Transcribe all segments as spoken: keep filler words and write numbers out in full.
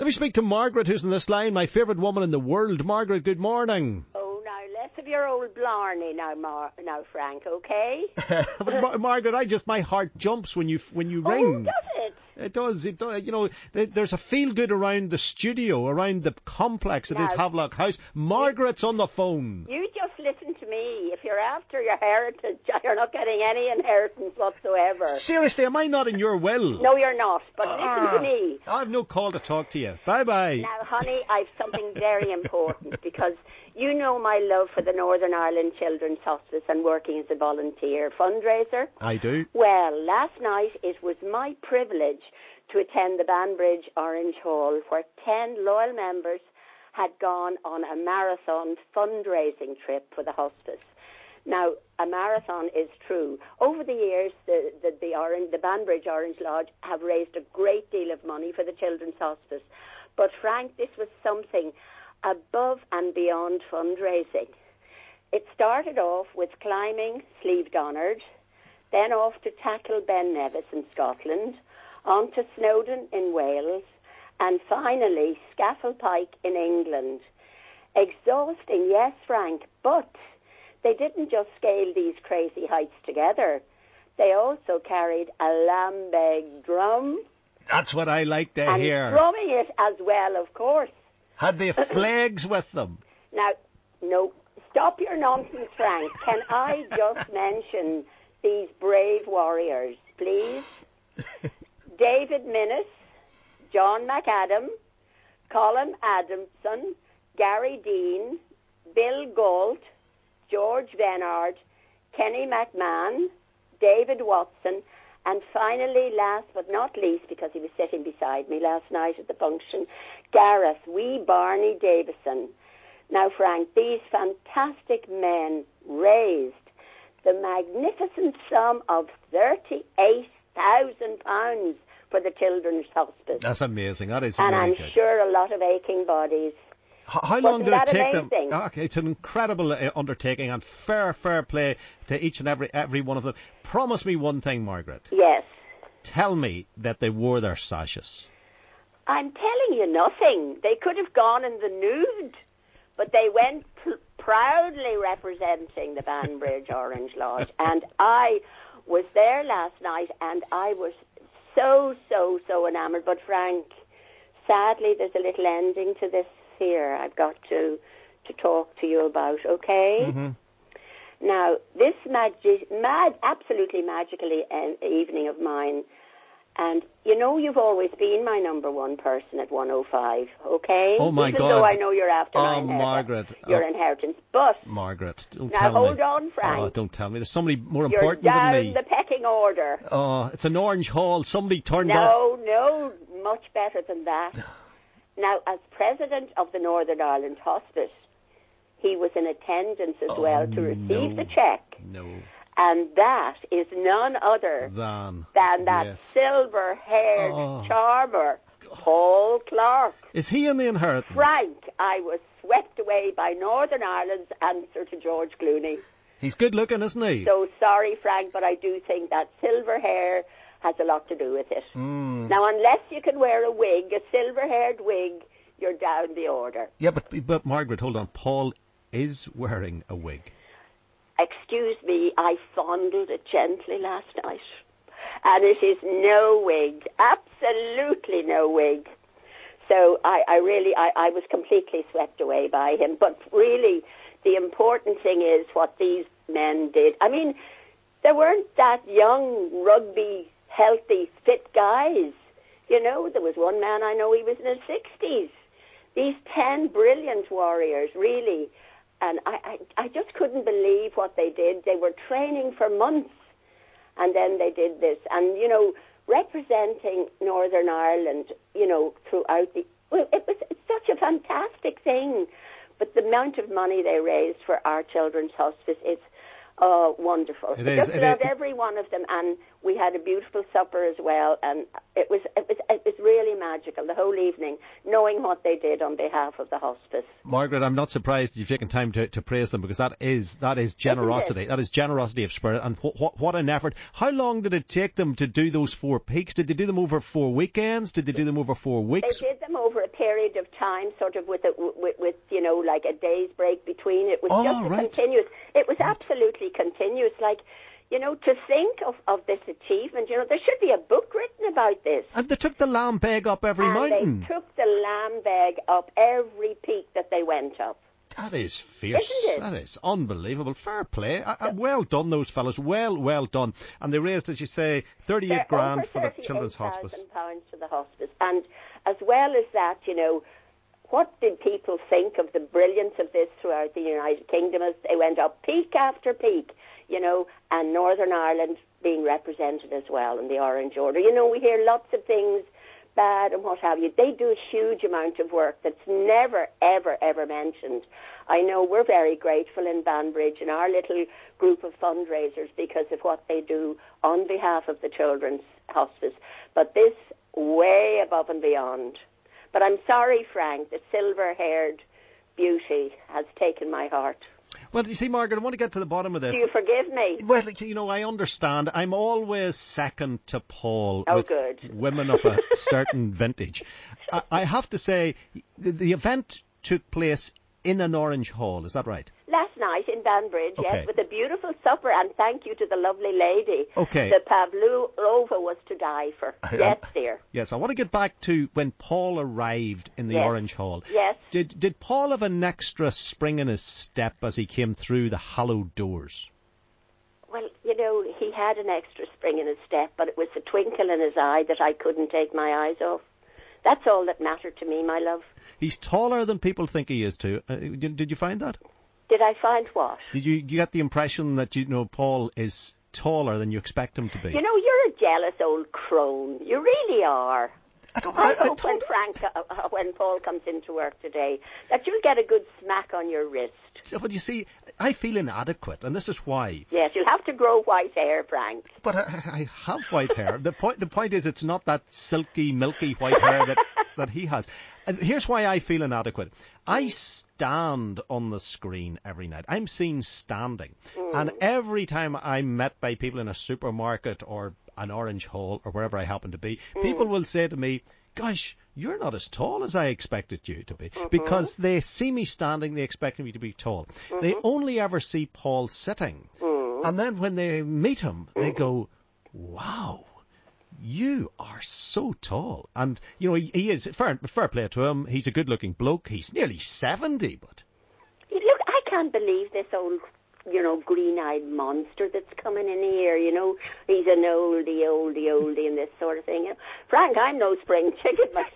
Let me speak to Margaret, who's on this line, my favourite woman in the world. Margaret, good morning. Oh, now, less of your old blarney now, Mar- now Frank, okay? But Mar- Margaret, I just, my heart jumps when you when you ring. Oh, does it? It does. It does. You know, th- there's a feel good around the studio, around the complex that Now, is Havelock House. Margaret's on the phone. You just listen to me. If you're after your heritage, you're not getting any inheritance whatsoever. Seriously, am I not in your will? No, you're not. But listen Ah, to me. I've no call to talk to you. Bye bye. Now, honey, I've something very important because you know my love for the Northern Ireland Children's Hospice and working as a volunteer fundraiser. I do. Well, last night it was my privilege to attend the Banbridge Orange Hall where ten loyal members had gone on a marathon fundraising trip for the hospice. Now, a marathon is true. Over the years, the the, the, Orange, the Banbridge Orange Lodge have raised a great deal of money for the Children's Hospice. But, Frank, this was something above and beyond fundraising. It started off with climbing Slieve Donard, then off to tackle Ben Nevis in Scotland, on to Snowdon in Wales, and finally Scafell Pike in England. Exhausting, yes, Frank, but they didn't just scale these crazy heights together. They also carried a lambeg drum. That's what I like to and hear. drumming it as well, of course. Had they flags with them? Now, no, stop your nonsense, Frank. Can I just mention these brave warriors, please? David Minnis, John McAdam, Colin Adamson, Gary Dean, Bill Galt, George Venard, Kenny McMahon, David Watson, and finally, last but not least, because he was sitting beside me last night at the function, Gareth wee Barney Davison. Now, Frank, these fantastic men raised the magnificent sum of thirty-eight thousand pounds for the Children's Hospice. That's amazing. That is and really I'm good. sure a lot of aching bodies. How, how long Wasn't did it that take amazing? them? Okay, it's an incredible uh, undertaking, and fair, fair play to each and every every one of them. Promise me one thing, Margaret. Yes. Tell me that they wore their sashes. I'm telling you nothing. They could have gone in the nude, but they went pr- proudly representing the Banbridge Orange Lodge. And I was there last night, and I was so, so, so enamoured. But, Frank, sadly, there's a little ending to this here I've got to to talk to you about, okay? Mm-hmm. Now, this magi- mad, absolutely magical e- evening of mine, and you know you've always been my number one person at one oh five, okay? Oh, my Even God. though I know you're after Oh, my inher- Margaret. your Oh. inheritance. But, Margaret, don't now tell hold me. on, Frank. Oh, don't tell me. There's somebody more You're important down than me. the pecking order. Oh, it's an orange hall. Somebody turned up. No, no, much better than that. Now, as president of the Northern Ireland Hospice, he was in attendance as Oh, well to receive no. the cheque. No. And that is none other Than. than that Yes. silver-haired Oh. charmer, Paul Clark. Is he in the inheritance? Frank, I was swept away by Northern Ireland's answer to George Clooney. He's good looking, isn't he? So sorry, Frank, but I do think that silver hair has a lot to do with it. Mm. Now, unless you can wear a wig, a silver-haired wig, you're down the order. Yeah, but but Margaret, hold on. Paul is wearing a wig. Excuse me, I fondled it gently last night. And it is no wig, absolutely no wig. So I, I really, I, I was completely swept away by him. But really, the important thing is what these men did. I mean, there weren't that young, rugby, healthy, fit guys. You know, there was one man I know, he was in his sixties. These ten brilliant warriors, really. And I, I, I just couldn't believe what they did. They were training for months, and then they did this. And, you know, representing Northern Ireland, you know, throughout the... Well, it was it's such a fantastic thing. But the amount of money they raised for our children's hospice is Oh, wonderful! It I is. just It loved is. every one of them, and we had a beautiful supper as well, and it was it was it was really magical the whole evening, knowing what they did on behalf of the hospice. Margaret, I'm not surprised you've taken time to, to praise them, because that is that is generosity. That is generosity of spirit, and wh- wh- what an effort! How long did it take them to do those four peaks? Did they do them over four weekends? Did they do them over four weeks? They did them over a period of time, sort of with a, with, with you know like a day's break between. It was Oh, just a right. continuous. It was absolutely continuous. Like, you know, to think of, of this achievement. You know, there should be a book written about this. And they took the lamb beg up every and mountain. they took the lamb beg up every peak that they went up. That is fierce. Isn't it? That is unbelievable. Fair play. I, I, well done, those fellas. Well, well done. And they raised, as you say, thirty-eight They're grand over for the children's hospice. thirty-eight thousand pounds for the hospice. And as well as that, you know, what did people think of the brilliance of this throughout the United Kingdom as they went up peak after peak, you know, and Northern Ireland being represented as well in the Orange Order. You know, we hear lots of things bad and what have you. They do a huge amount of work that's never, ever, ever mentioned. I know we're very grateful in Banbridge and our little group of fundraisers because of what they do on behalf of the Children's Hospice. But this, way above and beyond. But I'm sorry, Frank, the silver-haired beauty has taken my heart. Well, you see, Margaret, I want to get to the bottom of this. Do you forgive me? Well, you know, I understand. I'm always second to Paul Oh, with good. women of a certain vintage. I, I have to say, the, the event took place in an Orange Hall. Is that right? Last night in Banbridge, Okay. yes, with a beautiful supper, and thank you to the lovely lady. Okay. The Pavlova was to die for. Yes, dear. Yes, I want to get back to when Paul arrived in the Yes. Orange Hall. Yes. Did did Paul have an extra spring in his step as he came through the hallowed doors? Well, you know, he had an extra spring in his step, but it was the twinkle in his eye that I couldn't take my eyes off. That's all that mattered to me, my love. He's taller than people think he is too. Uh, did, did you find that? Did I find what? Did you, you get the impression that you know Paul is taller than you expect him to be? You know, you're a jealous old crone. You really are. I don't. I I, I hope when don't- Frank, uh, uh, when Paul comes into work today, that you'll get a good smack on your wrist. But you see, I feel inadequate, and this is why. Yes, you'll have to grow white hair, Frank. But I, I have white hair. The point, the point is, it's not that silky, milky white hair that, that he has. And here's why I feel inadequate. I stand on the screen every night. I'm seen standing. Mm. And every time I'm met by people in a supermarket or an Orange Hall or wherever I happen to be, Mm. people will say to me, gosh, you're not as tall as I expected you to be. Mm-hmm. Because they see me standing, they expect me to be tall. Mm-hmm. They only ever see Paul sitting. Mm. And then when they meet him, they go, wow, you are so tall. And, you know, he, he is, fair, fair play to him, he's a good-looking bloke. He's nearly seventy, but... Look, I can't believe this old, you know, green-eyed monster that's coming in here, you know. He's an oldie, oldie, oldie and this sort of thing. You know, Frank, I'm no spring chicken myself.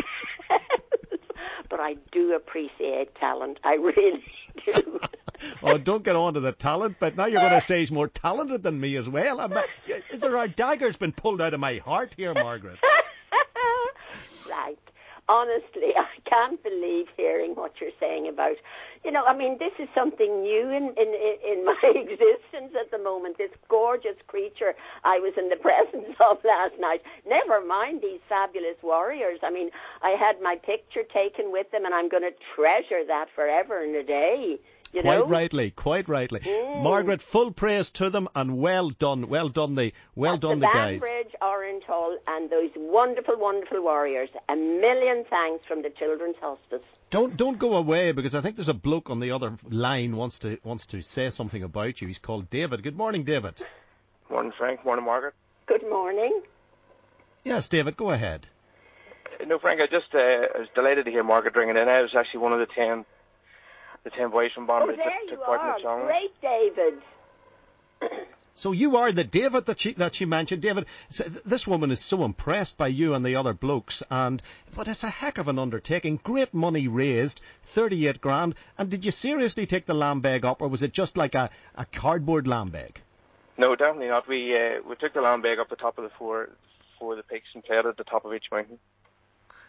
But I do appreciate talent. I really do. Oh, don't get on to the talent, but now you're going to say he's more talented than me as well. I'm, there are daggers been pulled out of my heart here, Margaret. Right. Honestly, I can't believe hearing what you're saying about, you know, I mean, this is something new in, in, in my existence at the moment, this gorgeous creature I was in the presence of last night. Never mind these fabulous warriors. I mean, I had my picture taken with them, and I'm going to treasure that forever and a day. You Quite know? rightly, quite rightly. Mm. Margaret, full praise to them, and well done, well done the, well That's done the the guys. Banbridge Orange Hall and those wonderful, wonderful warriors. A million thanks from the Children's Hospice. Don't don't go away, because I think there's a bloke on the other line wants to wants to say something about you. He's called David. Good morning, David. Morning, Frank. Morning, Margaret. Good morning. Yes, David, go ahead. Uh, No, Frank, I just uh, I was delighted to hear Margaret ringing in. I was actually one of the ten, the ten boys from Oh, Banbridge there that you took part in are. the song. Great, David. So you are the David that she that she mentioned, David. So th- this woman is so impressed by you and the other blokes, and but it's a heck of an undertaking. Great money raised, thirty-eight grand. And did you seriously take the lamb bag up, or was it just like a, a cardboard lamb bag? No, definitely not. We uh, we took the land bag up the top of the four, four of the peaks and played at the top of each mountain.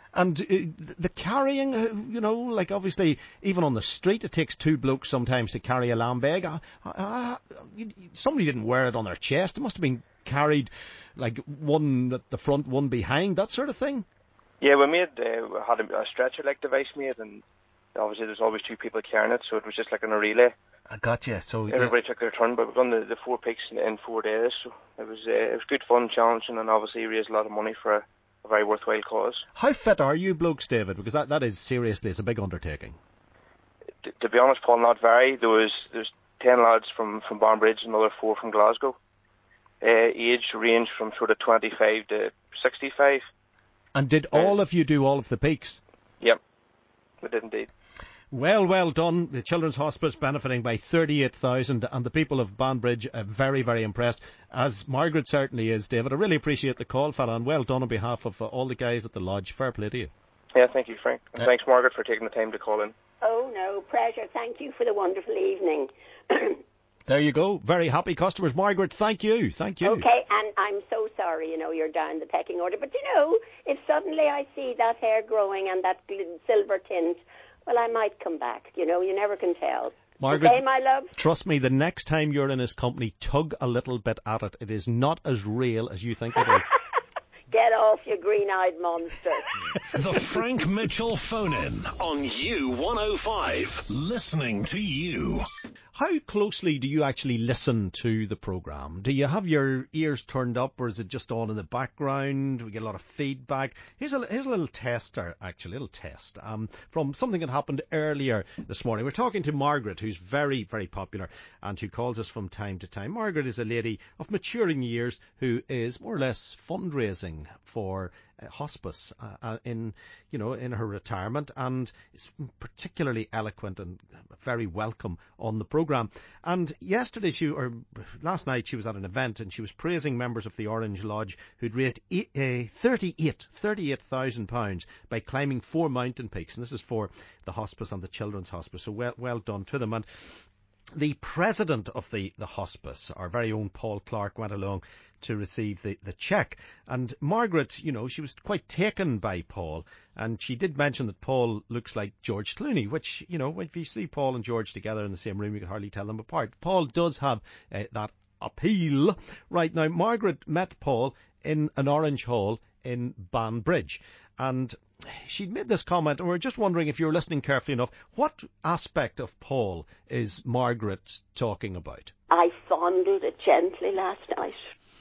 And uh, the carrying, uh, you know, like obviously, even on the street, it takes two blokes sometimes to carry a lamb bag. Uh, uh, somebody didn't wear it on their chest. It must have been carried, like, one at the front, one behind, that sort of thing. Yeah, we made, uh, we had a, a stretcher-like device made, and obviously there's always two people carrying it, so it was just like in a relay. I got you. So everybody yeah. took their turn, but we've done the, the four peaks in, in four days, so it was uh, it was good fun, challenging, and obviously raised a lot of money for a, a very worthwhile cause. How fit are you blokes, David? Because that, that is, seriously, it's a big undertaking. To, to be honest, Paul, not very. There was there's ten lads from, from Banbridge, another four from Glasgow. Uh, age ranged from sort of twenty-five to sixty-five. And did uh, all of you do all of the peaks? Yep, we did indeed. Well, well done. The Children's Hospice benefiting by thirty-eight thousand, and the people of Banbridge are very, very impressed, as Margaret certainly is, David. I really appreciate the call, fella, and well done on behalf of uh, all the guys at the lodge. Fair play to you. Yeah, thank you, Frank. And uh, thanks, Margaret, for taking the time to call in. Oh, no, pleasure. Thank you for the wonderful evening. There you go. Very happy customers. Margaret, thank you. Thank you. Okay, and I'm so sorry, you know, you're down the pecking order. But, you know, if suddenly I see that hair growing and that silver tint, well, I might come back. You know, you never can tell. Margaret, okay, my love? Trust me, the next time you're in his company, tug a little bit at it. It is not as real as you think it is. Get off, you green-eyed monster. The Frank Mitchell phone-in on U one oh five. Listening to you. How closely do you actually listen to the programme? Do you have your ears turned up, or is it just on in the background? We get a lot of feedback. Here's a, here's a little tester, actually, a little test um, from something that happened earlier this morning. We're talking to Margaret, who's very, very popular and who calls us from time to time. Margaret is a lady of maturing years who is more or less fundraising for uh, hospice uh, uh, in, you know, in her retirement, and is particularly eloquent and very welcome on the programme. And yesterday, she or last night, she was at an event and she was praising members of the Orange Lodge who'd raised eight, uh, thirty-eight thousand pounds by climbing four mountain peaks, and this is for the hospice and the Children's Hospice. So well, well done to them. And the president of the, the hospice, our very own Paul Clark, went along to receive the, the cheque. And Margaret, you know, she was quite taken by Paul. And she did mention that Paul looks like George Clooney, which, you know, if you see Paul and George together in the same room, you can hardly tell them apart. Paul does have uh, that appeal. Right now, Margaret met Paul in an Orange Hall in Banbridge. And she'd made this comment, and we're just wondering if you were listening carefully enough, what aspect of Paul is Margaret talking about? I fondled it gently last night.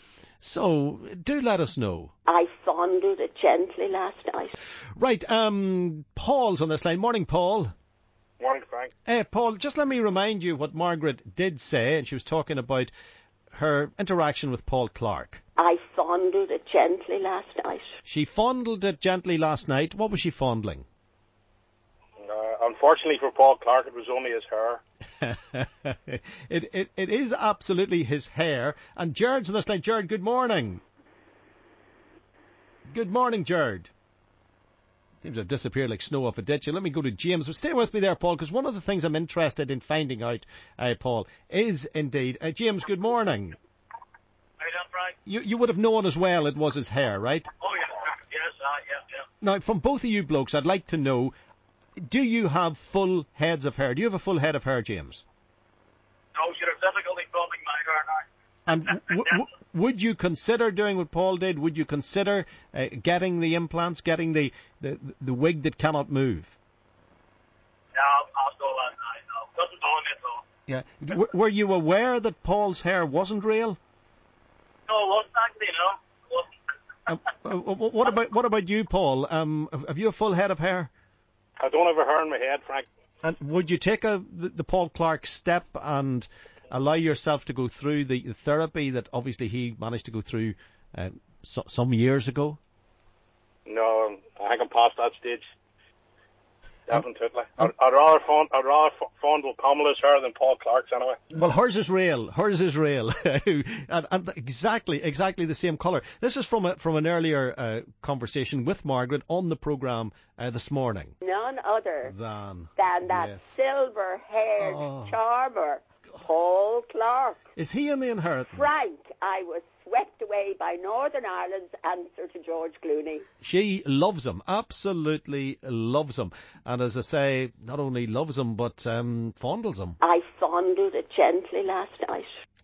So, do let us know. I fondled it gently last night. Right, um, Paul's on this line. Morning, Paul. Morning, Frank. Hey, Paul, just let me remind you what Margaret did say, and she was talking about her interaction with Paul Clark. I fondled it gently last night. She fondled it gently last night. What was she fondling? Uh, unfortunately for Paul Clark, it was only his hair. it, it it is absolutely his hair. And Jared's on this line. Jared, good morning. Good morning, Jared. Seems to have disappeared like snow off a ditch. Let me go to James. But stay with me there, Paul, because one of the things I'm interested in finding out, uh, Paul, is indeed... Uh, James, good morning. How you doing, Frank? You, you would have known as well it was his hair, right? Oh, yeah. Yes, uh, yeah, yeah. Now, from both of you blokes, I'd like to know, do you have full heads of hair? Do you have a full head of hair, James? No, you're difficulty filming my hair now. And w- w- would you consider doing what Paul did? Would you consider uh, getting the implants, getting the, the, the wig that cannot move? No, I'll go that night. No, doesn't bother me at all. Yeah. W- were you aware that Paul's hair wasn't real? No, it wasn't actually, no. It wasn't. uh, uh, what about what about you, Paul? Um, have you a full head of hair? I don't have a hair in my head, Frank. And would you take a the, the Paul Clark step and allow yourself to go through the, the therapy that obviously he managed to go through uh, so, some years ago? No, I think I'm past that stage. Definitely. Um, I'd, I'd rather fond, I'd rather fondle Pamela's hair than Paul Clark's anyway. Well, hers is real. Hers is real, and, and exactly, exactly the same colour. This is from a, from an earlier uh, conversation with Margaret on the programme uh, this morning. None other Than than that yes. silver-haired Oh. charmer. Paul Clark. Is he in the inheritance? Frank, I was swept away by Northern Ireland's answer to George Clooney. She loves him, absolutely loves him. And as I say, not only loves him, but um, fondles him. I fondled it gently last night.